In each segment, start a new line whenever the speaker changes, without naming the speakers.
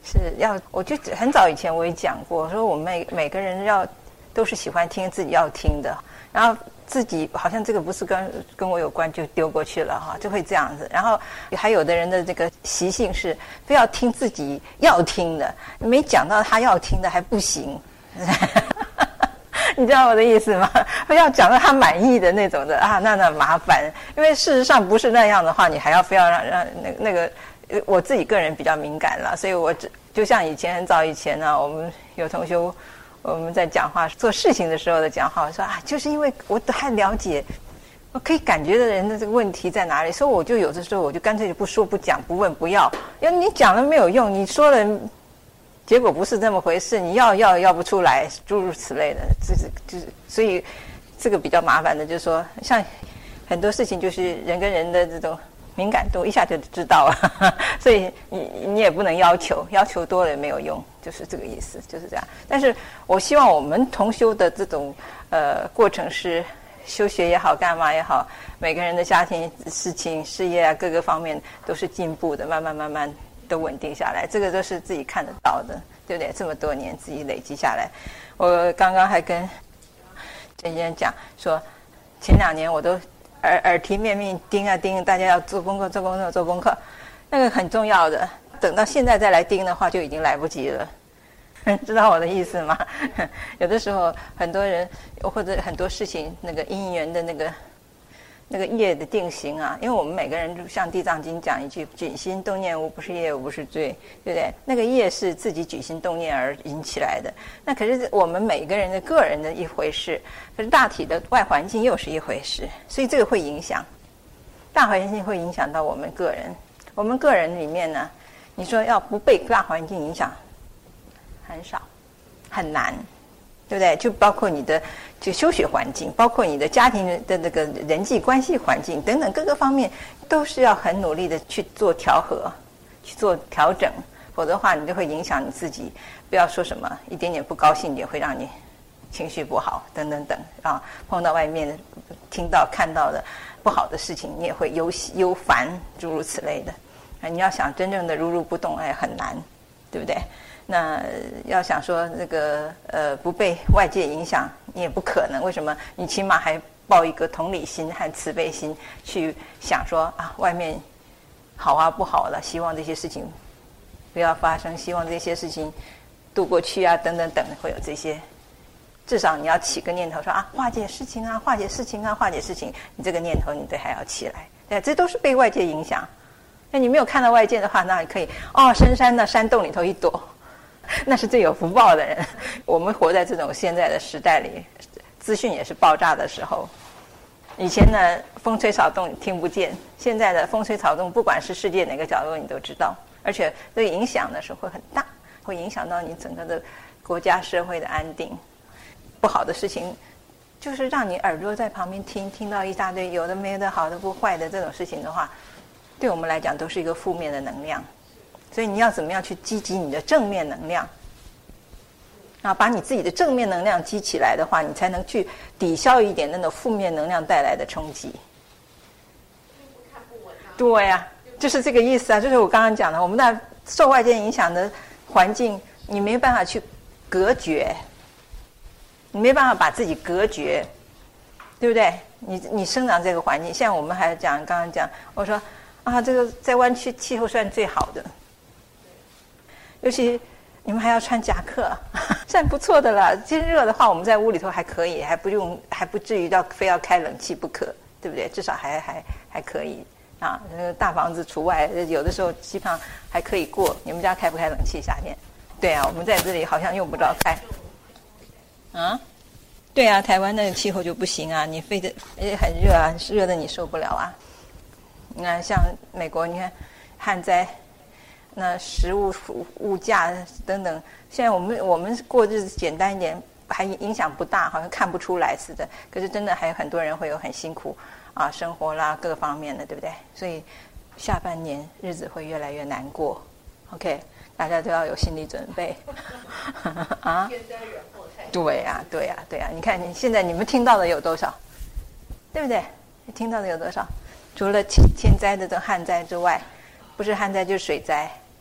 是要，我就很早以前我也讲过，说我们每个人都是喜欢听自己要听的，然后自己好像这个不是跟我有关就丢过去了哈，就会这样子。然后还有的人的这个习性是非要听自己要听的，没讲到他要听的还不行。你知道我的意思吗？非要讲到他满意的那种的啊，那麻烦，因为事实上不是那样的话，你还要非要让那个，我自己个人比较敏感了，所以我就像以前很早以前呢，我们有同学我们在讲话做事情的时候的讲话，我说啊，就是因为我太了解，我可以感觉的人的这个问题在哪里，所以我就有的时候我就干脆就不说不讲不问不要，因为你讲了没有用，你说了。结果不是这么回事，你要不出来，诸如此类的，就是，所以这个比较麻烦的，就是说，像很多事情就是人跟人的这种敏感度一下就知道了，所以你也不能要求多了也没有用，就是这个意思，就是这样。但是我希望我们同修的这种过程是修学也好，干嘛也好，每个人的家庭事情、事业啊各个方面都是进步的，慢慢。都稳定下来，这个都是自己看得到的，对不对？这么多年自己累积下来，我刚刚还跟郑先生讲说，前2年我都耳提面命盯啊盯，大家要做功课，那个很重要的。等到现在再来盯的话，就已经来不及了。知道我的意思吗？有的时候很多人或者很多事情，那个因缘的那个业的定型啊，因为我们每个人就像《地藏经》讲一句“举心动念无不是业，无不是罪”，对不对？那个业是自己举心动念而引起来的。那可是我们每个人的个人的一回事，可是大体的外环境又是一回事，所以这个会影响大环境，会影响到我们个人。我们个人里面呢，你说要不被大环境影响，很少，很难。对不对？就包括你的就修学环境，包括你的家庭的那个人际关系环境等等各个方面，都是要很努力的去做调和，去做调整，否则的话，你就会影响你自己。不要说什么一点点不高兴也会让你情绪不好，等等等啊，碰到外面听到看到的不好的事情，你也会忧烦，诸如此类的。你要想真正的如如不动，很难，对不对？那要想说那个不被外界影响，你也不可能。为什么？你起码还抱一个同理心和慈悲心去想说啊，外面好啊不好了，希望这些事情不要发生，希望这些事情度过去啊，等等等，会有这些。至少你要起个念头说啊，化解事情啊，化解事情啊，化解事情，你这个念头你得还要起来。对，这都是被外界影响。那你没有看到外界的话，那你可以深山的山洞里头一躲。那是最有福报的人。我们活在这种现在的时代里，资讯也是爆炸的时候。以前呢，风吹草动你听不见，现在的风吹草动，不管是世界哪个角落你都知道，而且这个影响的时候会很大，会影响到你整个的国家社会的安定。不好的事情，就是让你耳朵在旁边听到一大堆有的没的好的不坏的这种事情的话，对我们来讲都是一个负面的能量。所以你要怎么样去积极你的正面能量，然后把你自己的正面能量积起来的话，你才能去抵消一点那种负面能量带来的冲击。对呀，就是这个意思啊，就是我刚刚讲的，我们那受外界影响的环境，你没办法去隔绝，你没办法把自己隔绝，对不对？你生长这个环境，像我们还刚刚讲，我说啊，这个在湾区气候算最好的。尤其你们还要穿夹克，算不错的了。天热的话，我们在屋里头还可以，还不至于非要开冷气不可，对不对？至少还可以啊。大房子除外，有的时候基本上还可以过。你们家开不开冷气夏天？对啊，我们在这里好像用不着开。啊？对啊，台湾那个气候就不行啊，你非得很热啊，热的你受不了啊。你看，像美国，你看旱灾。那食物物价等等，现在我们过日子简单一点，还影响不大，好像看不出来似的。可是真的还有很多人会有很辛苦啊，生活啦各个方面的，对不对？所以下半年日子会越来越难过。OK， 大家都要有心理准备啊。对呀，对呀，对呀。你看现在你们听到的有多少？对不对？你听到的有多少？除了天灾的这旱灾之外。不是旱灾就是水灾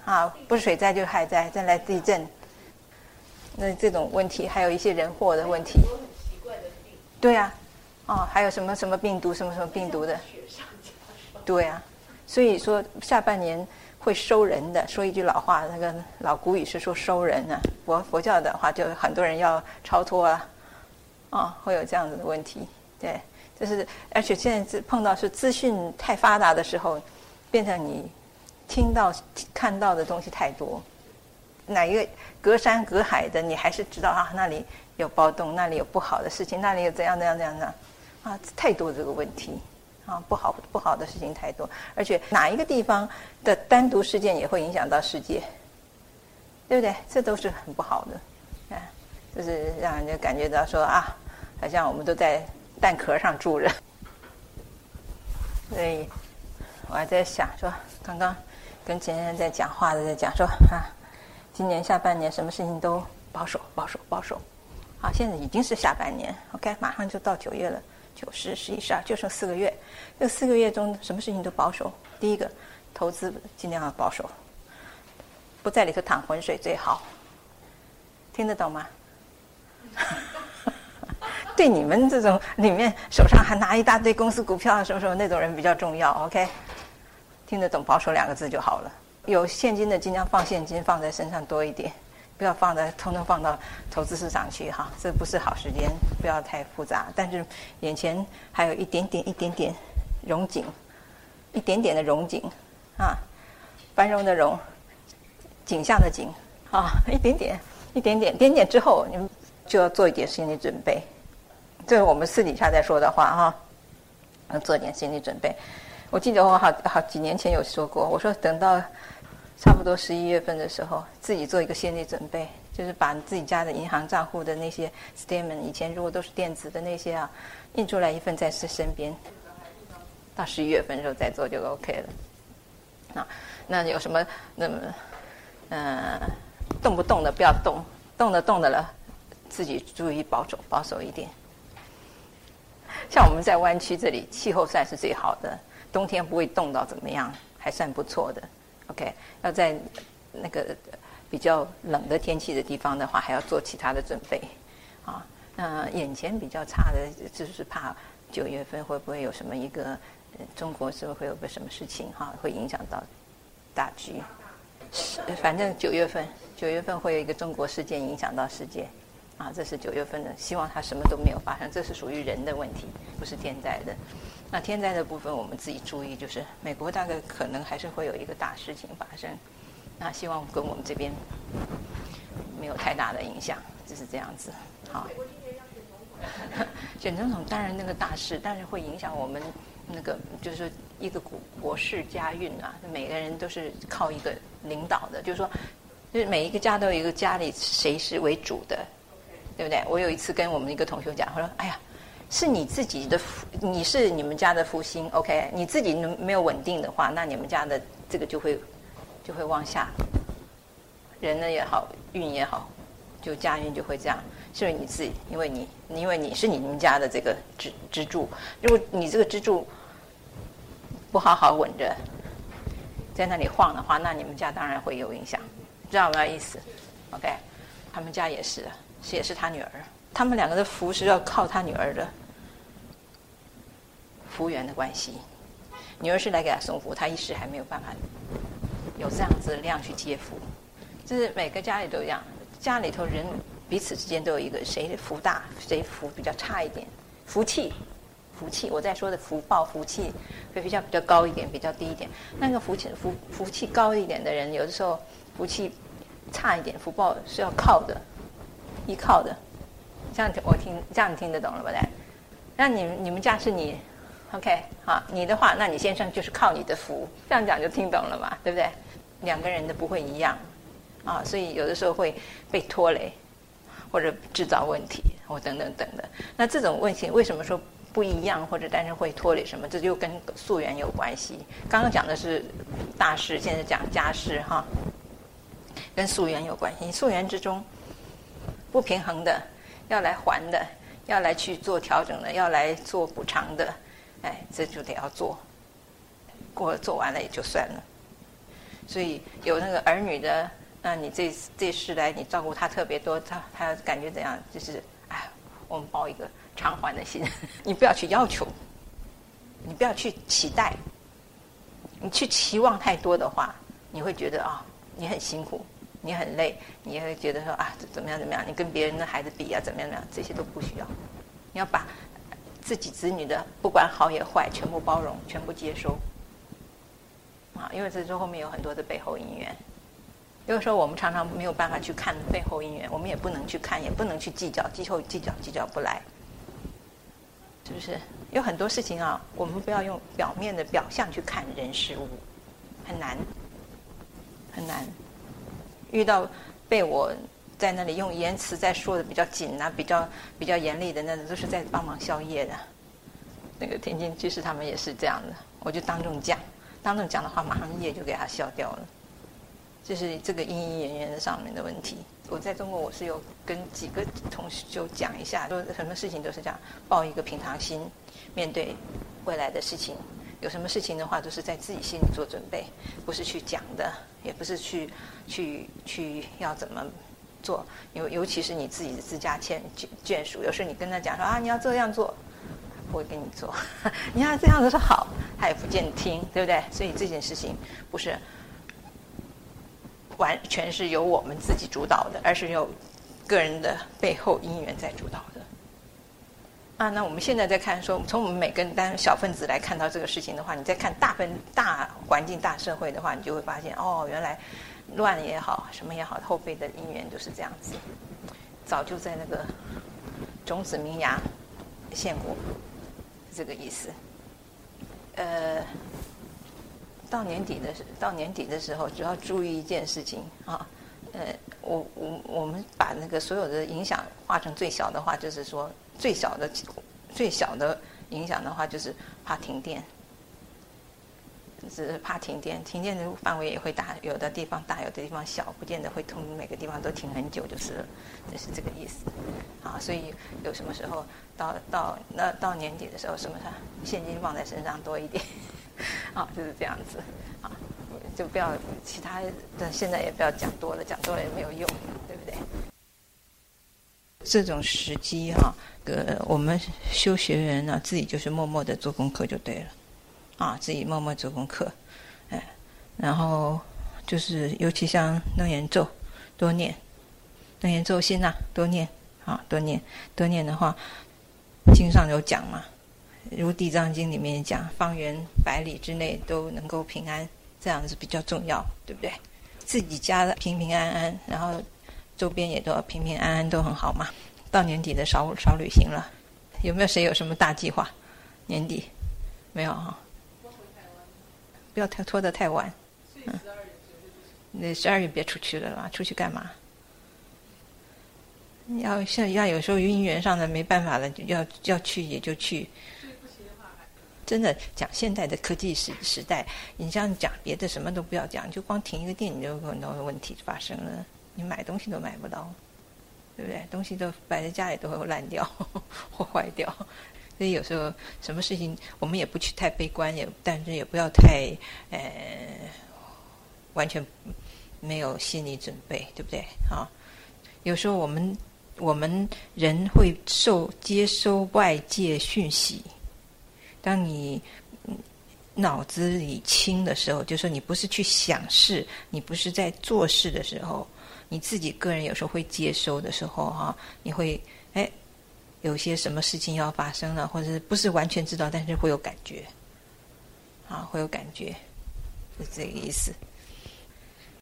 啊，不是水灾就是海灾，再来地震，那这种问题，还有一些人祸的问题。对啊，还有什么什么病毒，什么什么病毒的。对啊，所以说下半年会收人的。说一句老话，那个老古语是说收人啊。佛教的话，就很多人要超脱啊，会有这样子的问题。对，就是而且现在碰到是资讯太发达的时候，变成你听到看到的东西太多，哪一个隔山隔海的，你还是知道啊，那里有暴动，那里有不好的事情，那里有怎样啊，太多这个问题啊，不好的事情太多，而且哪一个地方的单独事件也会影响到世界，对不对？这都是很不好的，就是让人家感觉到说啊，好像我们都在蛋壳上住着。所以我还在想说，刚刚跟前人在讲话的，在讲说今年下半年什么事情都保守。现在已经是下半年 ，OK， 马上就到9月了，9、10、11、12，就剩4个月。这4个月中，什么事情都保守。第一个，投资尽量要保守，不在里头淌浑水最好。听得懂吗？对你们这种里面手上还拿一大堆公司股票什么那种人比较重要 ，OK？ 听得懂保守2个字就好了。有现金的尽量放现金，放在身上多一点。不要通通放到投资市场去哈，这不是好时间，不要太复杂。但是眼前还有一点点荣景，一点点的荣景啊，繁荣的荣，景象的景啊，一点点之后，你们就要做一点心理准备。这是我们私底下在说的话哈，要做点心理准备。我记得我好几年前有说过，我说等到差不多11月份的时候，自己做一个心理准备，就是把自己家的银行账户的那些 statement， 以前如果都是电子的那些印出来一份在身边，到11月份的时候再做就 OK 了。那有什么动不动的不要动，动的了，自己注意保守一点。像我们在湾区这里，气候算是最好的，冬天不会冻到怎么样，还算不错的。OK， 要在那个比较冷的天气的地方的话，还要做其他的准备啊。眼前比较差的就是怕9月份会不会有什么一个中国是不是会有个什么事情会影响到大局。反正9月份会有一个中国事件影响到世界这是9月份的，希望它什么都没有发生，这是属于人的问题，不是天灾的。那天灾的部分我们自己注意，就是美国大概可能还是会有一个大事情发生，那希望跟我们这边没有太大的影响，就是这样子。好，选总统当然那个大事，但是会影响我们那个就是说一个国事家运每个人都是靠一个领导的，就是说就是每一个家都有一个家里谁是为主的，对不对？我有一次跟我们一个同学讲，他说哎呀，是你自己的，你是你们家的福星 ，OK？ 你自己没有稳定的话，那你们家的这个就会往下，人呢也好，运也好，就家运就会这样。是你自己，因为你是你们家的这个支柱，如果你这个支柱不好好稳着，在那里晃的话，那你们家当然会有影响，知道吗？意思 ？OK？ 他们家也是，也是他女儿，他们2个的福是要靠他女儿的。福缘的关系，女儿是来给他送福，他一时还没有办法有这样子的量去接福。就是每个家里都一样，家里头人彼此之间都有一个谁福大，谁福比较差一点。福气，我在说的福报、福气会比较高一点，比较低一点。那个福气高一点的人，有的时候福气差一点，福报是要靠的，依靠的。这样你听得懂了吧？那你们家是你。OK， 好，你的话，那你先生就是靠你的福，这样讲就听懂了嘛，对不对？2个人的不会一样所以有的时候会被拖累，或者制造问题，或等等的。那这种问题为什么说不一样，或者但是会拖累什么？这就跟溯源有关系。刚刚讲的是大事，现在讲家事跟溯源有关系。溯源之中不平衡的，要来还的，要来去做调整的，要来做补偿的。这就得要做，做完了也就算了。 所以有那个儿女的，那你这世来你照顾他特别多，他感觉怎样？就是哎，我们抱一个偿还的心，你不要去要求，你不要去期待，你去期望太多的话，你会觉得啊，你很辛苦，你很累，你会觉得说啊，怎么样怎么样，你跟别人的孩子比啊，怎么样怎么样，这些都不需要，你要把自己子女的不管好也坏，全部包容，全部接收。啊，因为这后面有很多的背后因缘。有的时候我们常常没有办法去看背后因缘，我们也不能去看，也不能去计较，计较不来，是不是？有很多事情啊，我们不要用表面的表象去看人事物，很难，很难。遇到被我在那里用言辞在说的比较紧啊，比较严厉的，那都是在帮忙消业的。那个天津居士他们也是这样的，我就当众讲的话，马上业就给他消掉了。就是这个因因缘缘上面的问题。我在中国我是有跟几个同事就讲一下，说什么事情都是这样，抱一个平常心面对未来的事情。有什么事情的话，都是在自己心里做准备，不是去讲的，也不是去要怎么做。尤其是你自己的自家眷属，有时候你跟他讲说啊，你要这样做，不会跟你做；你要这样子说好，他也不见听，对不对？所以这件事情不是完全是由我们自己主导的，而是由个人的背后因缘在主导的。那我们现在在看说，从我们每个单小分子来看到这个事情的话，你再看大环境、大社会的话，你就会发现哦，原来乱也好，什么也好，后辈的因缘就是这样子，早就在那个种子萌芽现果，这个意思。到年底的时候，只要注意一件事情啊，我们把那个所有的影响化成最小的话，就是说最小的影响的话，就是怕停电，只是怕停电。停电的范围也会大，有的地方大，有的地方小，不见得会通每个地方都停很久，就是了，就是这个意思。啊，所以有什么时候到年底的时候，什么现金放在身上多一点。啊，就是这样子啊，就不要其他的，现在也不要讲多了，讲多了也没有用，对不对？这种时机哈，我们修学人呢，自己就是默默的做功课就对了，啊，自己默默做功课，然后就是尤其像楞严咒，多念，楞严咒心啊，多念啊，多念的话，经上有讲嘛。如地藏经里面讲，方圆100里之内都能够平安，这样子比较重要，对不对？自己家的平平安安，然后周边也都平平安安，都很好嘛。到年底的少旅行了，有没有谁有什么大计划？年底没有哈？不要拖得太晚。那12月别出去了啦，出去干嘛？要有时候因缘上的没办法了，要去也就去。真的讲现代的科技时代，你这样讲别的什么都不要讲，就光停一个电，你就有很多问题发生了。你买东西都买不到，对不对？东西都摆在家里都会烂掉或坏掉。所以有时候什么事情我们也不去太悲观，但是也不要太完全没有心理准备，对不对？啊，有时候我们人会接收外界讯息。当你脑子里清的时候，就是你不是去想事，你不是在做事的时候，你自己个人有时候会接收的时候哈，你会有些什么事情要发生了，或者不是完全知道，但是会有感觉，啊，会有感觉，是这个意思。